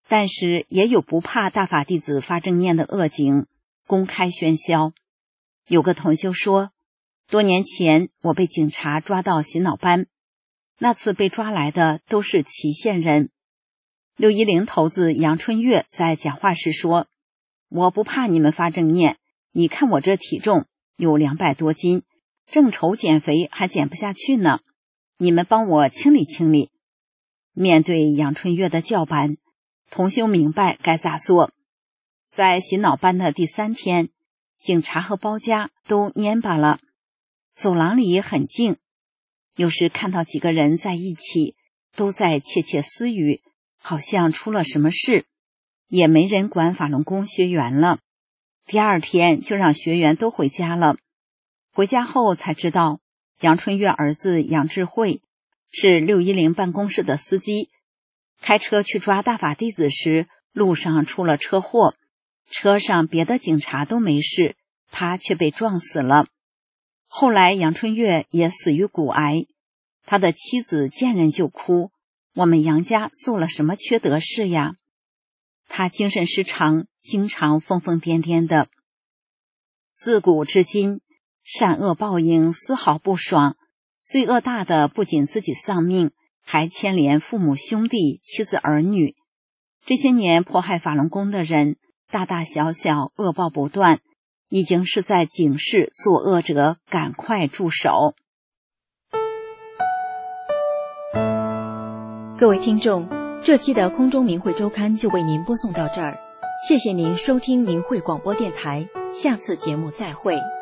但是也有不怕大法弟子发正念的恶警，公开喧嚣。有个同修说，多年前我被警察抓到洗脑班，那次被抓来的都是祁县人。六一零头子杨春月在讲话时说，我不怕你们发正念，你看我这体重有两百多斤，正愁减肥还减不下去呢，你们帮我清理清理。面对杨春月的叫板，同修明白该咋做。在洗脑班的第三天，警察和包家都蔫巴了，走廊里很静，有时看到几个人在一起，都在窃窃私语，好像出了什么事，也没人管法轮功学员了。第二天就让学员都回家了。回家后才知道，杨春月儿子杨智慧是六一零办公室的司机，开车去抓大法弟子时，路上出了车祸，车上别的警察都没事，他却被撞死了。后来杨春月也死于骨癌，他的妻子见人就哭，我们杨家做了什么缺德事呀？他精神失常，经常疯疯癫癫的。自古至今，善恶报应丝毫不爽，罪恶大的不仅自己丧命，还牵连父母兄弟、妻子儿女。这些年迫害法轮功的人，大大小小恶报不断，已经是在警示作恶者赶快住手。 各位听众，这期的空中明慧周刊就为您播送到这儿，谢谢您收听明慧广播电台，下次节目再会。